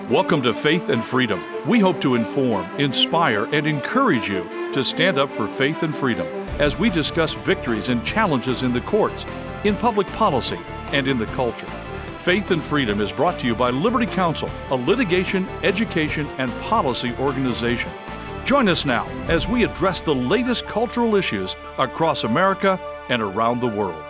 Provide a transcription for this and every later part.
Welcome to Faith and Freedom. We hope to inform, inspire, and encourage you to stand up for faith and freedom as we discuss victories and challenges in the courts, in public policy, and in the culture. Faith and Freedom is brought to you by Liberty Counsel, a litigation, education, and policy organization. Join us now as we address the latest cultural issues across America and around the world.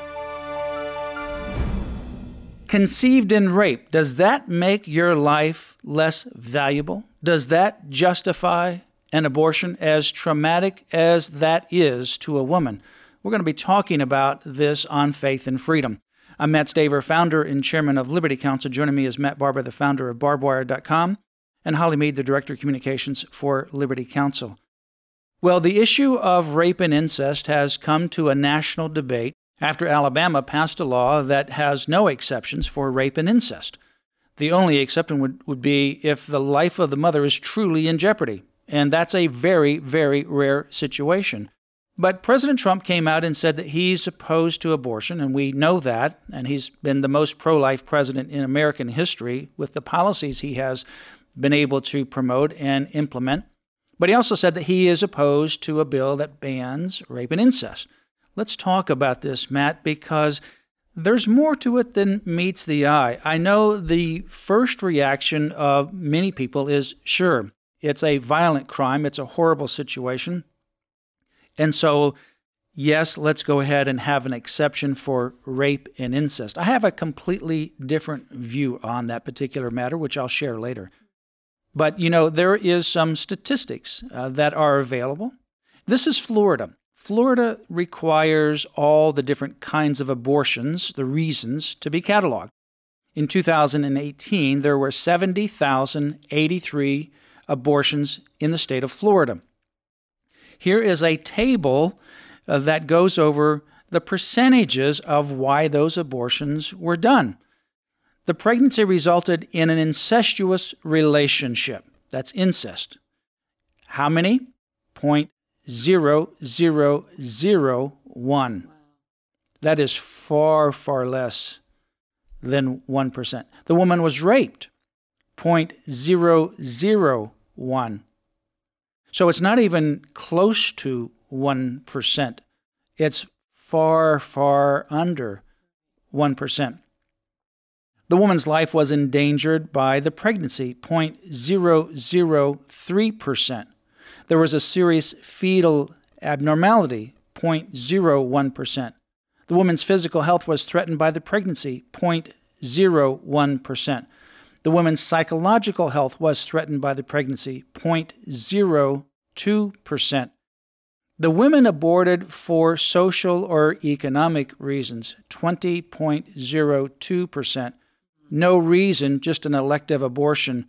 Conceived in rape, does that make your life less valuable? Does that justify an abortion, as traumatic as that is to a woman? We're going to be talking about this on Faith and Freedom. I'm Matt Staver, founder and chairman of Liberty Counsel. Joining me is Matt Barber, the founder of barbwire.com, and Holly Mead, the director of communications for Liberty Counsel. Well, the issue of rape and incest has come to a national debate after Alabama passed a law that has no exceptions for rape and incest. The only exception would be if the life of the mother is truly in jeopardy, and that's a very, very rare situation. But President Trump came out and said that he's opposed to abortion, and we know that, and he's been the most pro-life president in American history with the policies he has been able to promote and implement. But he also said that he is opposed to a bill that bans rape and incest. Let's talk about this, Matt, because there's more to it than meets the eye. I know the first reaction of many people is, sure, it's a violent crime, it's a horrible situation. And so, yes, let's go ahead and have an exception for rape and incest. I have a completely different view on that particular matter, which I'll share later. But, there is some statistics that are available. This is Florida. Florida requires all the different kinds of abortions, the reasons, to be cataloged. In 2018, there were 70,083 abortions in the state of Florida. Here is a table that goes over the percentages of why those abortions were done. The pregnancy resulted in an incestuous relationship. That's incest. How many? 0.0001. That is far, far less than 1%. The woman was raped. 0.001. So it's not even close to 1%. It's far, far under 1%. The woman's life was endangered by the pregnancy, 0.003%. There was a serious fetal abnormality, 0.01%. The woman's physical health was threatened by the pregnancy, 0.01%. The woman's psychological health was threatened by the pregnancy, 0.02%. The women aborted for social or economic reasons, 20.02%. No reason, just an elective abortion,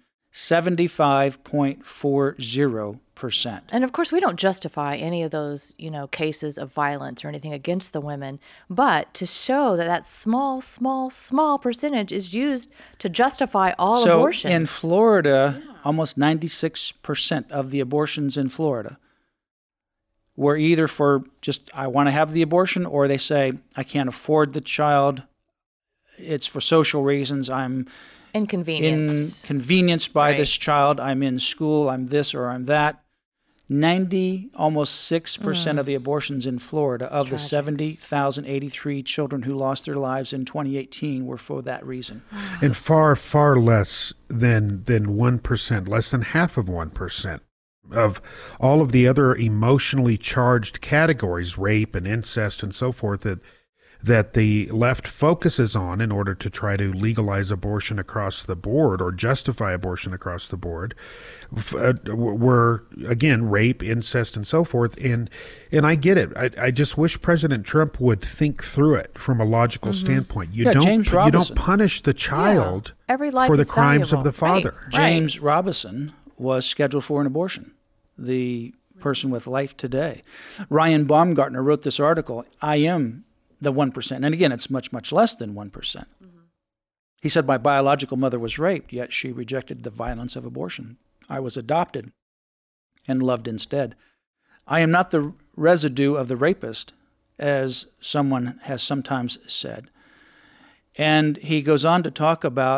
75.40%. And of course, we don't justify any of those, cases of violence or anything against the women, but to show that small percentage is used to justify all abortions. So in Florida, almost 96% of the abortions in Florida were either for just, I want to have the abortion, or they say, I can't afford the child, it's for social reasons, I'm inconvenienced by this child, I'm in school, I'm this or I'm that. Almost 6% of the abortions in Florida of the 70,083 children who lost their lives in 2018 were for that reason. And far, far less than 1%, less than half of 1% of all of the other emotionally charged categories, rape and incest and so forth, that the left focuses on in order to try to legalize abortion across the board or justify abortion across the board, were, again, rape, incest, and so forth. And I get it. I just wish President Trump would think through it from a logical standpoint. You don't punish the child for the crimes of the father. Right. James Robison was scheduled for an abortion, the person with Life Today. Ryan Baumgartner wrote this article, I Am the 1%. And again, it's much, much less than 1%. Mm-hmm. He said, my biological mother was raped, yet she rejected the violence of abortion. I was adopted and loved instead. I am not the residue of the rapist, as someone has sometimes said. And he goes on to talk about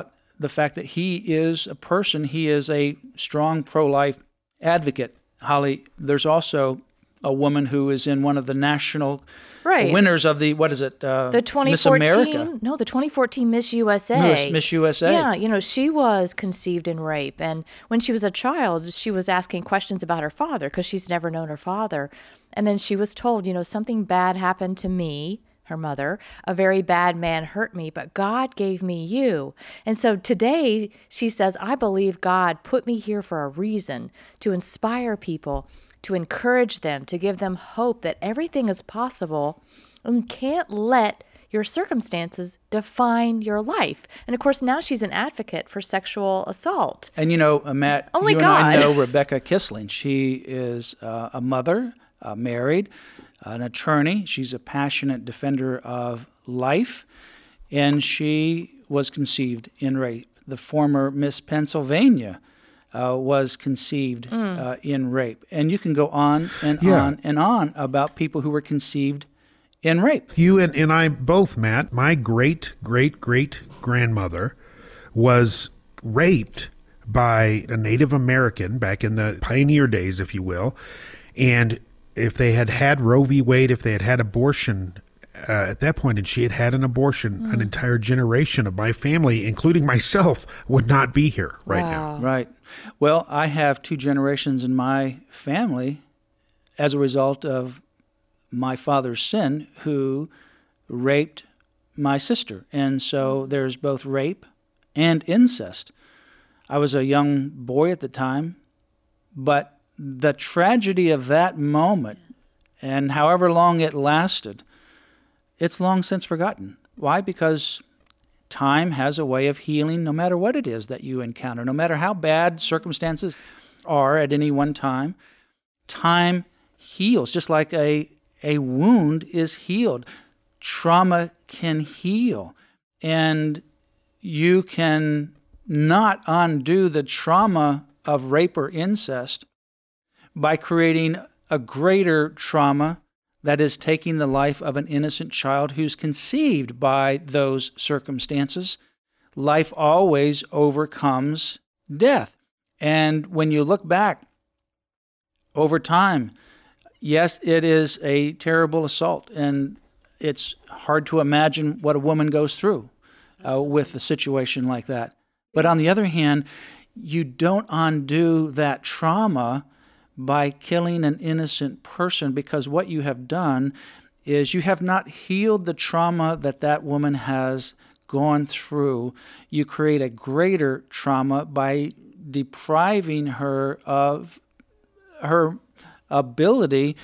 the fact that he is a person, he is a strong pro-life advocate. Holly, there's also a woman who is in one of the national winners of the, what is it? The 2014, Miss America. No, the 2014 Miss USA. Miss USA. Yeah, she was conceived in rape. And when she was a child, she was asking questions about her father because she's never known her father. And then she was told, something bad happened to me, her mother. A very bad man hurt me, but God gave me you. And so today she says, I believe God put me here for a reason, to inspire people, to encourage them, to give them hope that everything is possible, and can't let your circumstances define your life. And of course, now she's an advocate for sexual assault. And Matt, Only you God. and I know Rebecca Kissling. She is a mother, married, an attorney. She's a passionate defender of life, and she was conceived in rape. The former Miss Pennsylvania was conceived in rape. And you can go on and on and on about people who were conceived in rape. You and I both, Matt, my great-great-great-grandmother was raped by a Native American back in the pioneer days, if you will. And if they had had Roe v. Wade, if they had had abortion at that point, and she had had an abortion, an entire generation of my family, including myself, would not be here right now. Right. Well, I have 2 generations in my family as a result of my father's sin, who raped my sister. And so there's both rape and incest. I was a young boy at the time, but the tragedy of that moment, and however long it lasted, it's long since forgotten. Why? Because time has a way of healing no matter what it is that you encounter, no matter how bad circumstances are at any one time. Time heals, just like a wound is healed. Trauma can heal, and you can not undo the trauma of rape or incest by creating a greater trauma that is taking the life of an innocent child who's conceived by those circumstances. Life always overcomes death. And when you look back over time, yes, it is a terrible assault, and it's hard to imagine what a woman goes through with a situation like that. But on the other hand, you don't undo that trauma by killing an innocent person, because what you have done is you have not healed the trauma that woman has gone through. You create a greater trauma by depriving her of her ability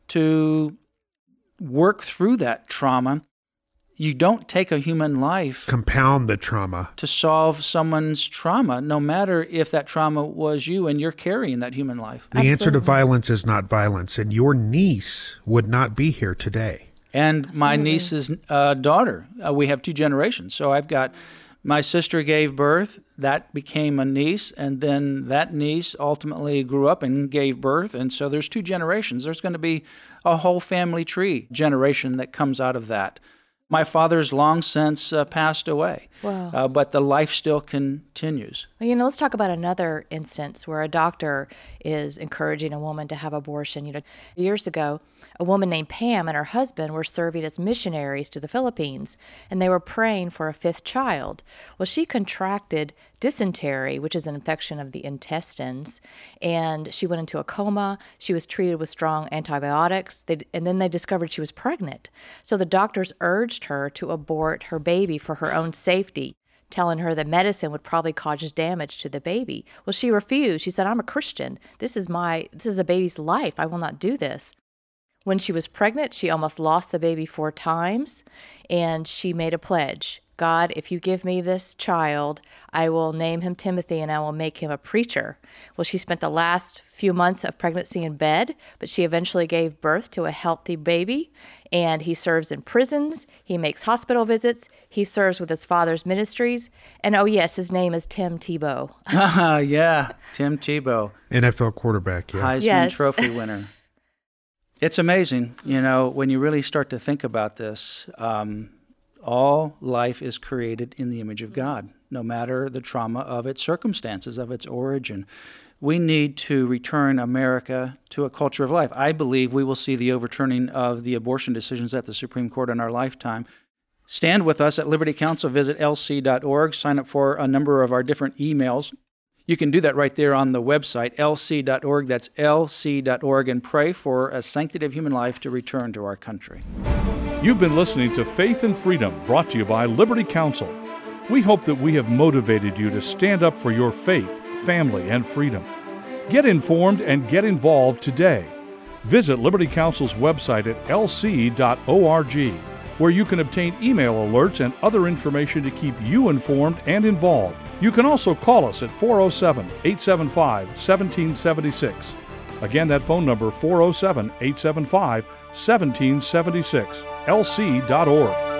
to work through that trauma. You don't take a human life, compound the trauma, to solve someone's trauma, no matter if that trauma was you and you're carrying that human life. The answer to violence is not violence, and your niece would not be here today. And my niece's daughter, we have 2 generations. So I've got, my sister gave birth, that became a niece, and then that niece ultimately grew up and gave birth. And so there's 2 generations. There's going to be a whole family tree generation that comes out of that. My father's long since passed away, but the life still continues. Well, let's talk about another instance where a doctor is encouraging a woman to have abortion. Years ago, a woman named Pam and her husband were serving as missionaries to the Philippines, and they were praying for a 5th child. Well, she contracted dysentery, which is an infection of the intestines, and she went into a coma. She was treated with strong antibiotics, and then they discovered she was pregnant. So the doctors urged her to abort her baby for her own safety, telling her that medicine would probably cause damage to the baby. Well, she refused. She said, I'm a Christian. This is a baby's life. I will not do this. When she was pregnant, she almost lost the baby 4 times, and she made a pledge. God, if you give me this child, I will name him Timothy and I will make him a preacher. Well, she spent the last few months of pregnancy in bed, but she eventually gave birth to a healthy baby, and he serves in prisons. He makes hospital visits. He serves with his father's ministries. And oh, yes, his name is Tim Tebow. Yeah, Tim Tebow. NFL quarterback, yeah. Heisman Trophy winner. It's amazing, when you really start to think about this. All life is created in the image of God, no matter the trauma of its circumstances, of its origin. We need to return America to a culture of life. I believe we will see the overturning of the abortion decisions at the Supreme Court in our lifetime. Stand with us at Liberty Counsel. Visit lc.org. Sign up for a number of our different emails. You can do that right there on the website, lc.org. That's lc.org, and pray for a sanctity of human life to return to our country. You've been listening to Faith and Freedom, brought to you by Liberty Counsel. We hope that we have motivated you to stand up for your faith, family, and freedom. Get informed and get involved today. Visit Liberty Counsel's website at lc.org, where you can obtain email alerts and other information to keep you informed and involved. You can also call us at 407-875-1776. Again, that phone number, 407-875-1776, lc.org.